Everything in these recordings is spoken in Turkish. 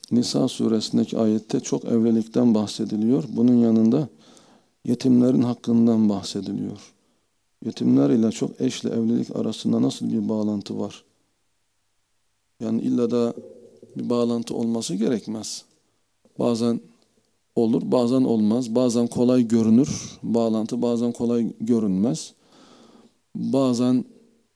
Nisa suresindeki ayette çok evlilikten bahsediliyor. Bunun yanında yetimlerin hakkından bahsediliyor. Yetimler ile çok eşle evlilik arasında nasıl bir bağlantı var? Yani illa da bir bağlantı olması gerekmez. Bazen olur, bazen olmaz. Bazen kolay görünür bağlantı, bazen kolay görünmez. Bazen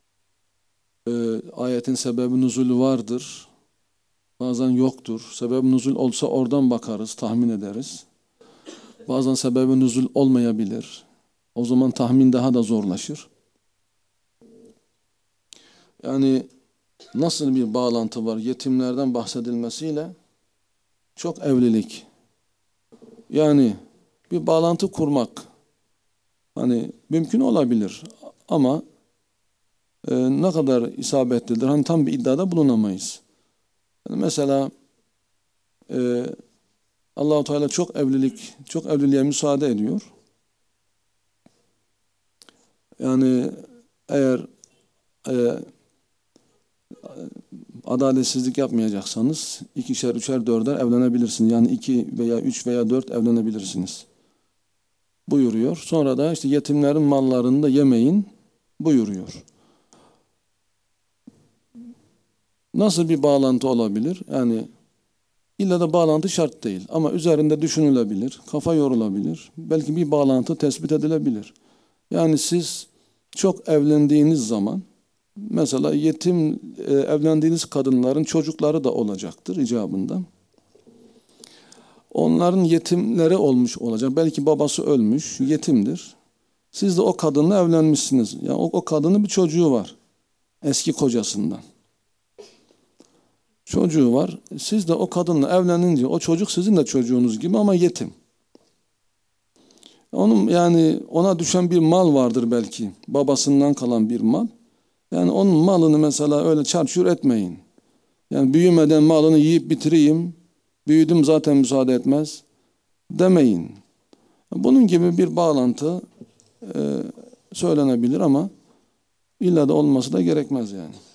ayetin sebebi nüzulü vardır, bazen yoktur. Sebep nüzul olsa oradan bakarız, tahmin ederiz. Bazen sebebi nüzul olmayabilir. O zaman tahmin daha da zorlaşır. Yani nasıl bir bağlantı var yetimlerden bahsedilmesiyle çok evlilik? Yani bir bağlantı kurmak hani mümkün olabilir ama ne kadar isabetlidir? Hani tam bir iddiada bulunamayız. Yani mesela Allah-u Teala çok evliliğe müsaade ediyor. Yani eğer e, adaletsizlik yapmayacaksanız ikişer, üçer, dörder evlenebilirsiniz. Yani 2 veya 3 veya 4 evlenebilirsiniz buyuruyor. Sonra da işte yetimlerin mallarını da yemeyin buyuruyor. Nasıl bir bağlantı olabilir? Yani illa da bağlantı şart değil ama üzerinde düşünülebilir, kafa yorulabilir. Belki bir bağlantı tespit edilebilir. Yani siz çok evlendiğiniz zaman mesela yetim evlendiğiniz kadınların çocukları da olacaktır icabında. Onların yetimleri olmuş olacak. Belki babası ölmüş, yetimdir. Siz de o kadınla evlenmişsiniz. Yani o kadının bir çocuğu var. Eski kocasından. Çocuğu var. Siz de o kadınla evlenince o çocuk sizin de çocuğunuz gibi ama yetim. Onun yani ona düşen bir mal vardır belki. Babasından kalan bir mal. Yani onun malını mesela öyle çarçur etmeyin. Yani büyümeden malını yiyip bitireyim. Büyüdüm zaten müsaade etmez demeyin. Bunun gibi bir bağlantı söylenebilir ama illa da olması da gerekmez yani.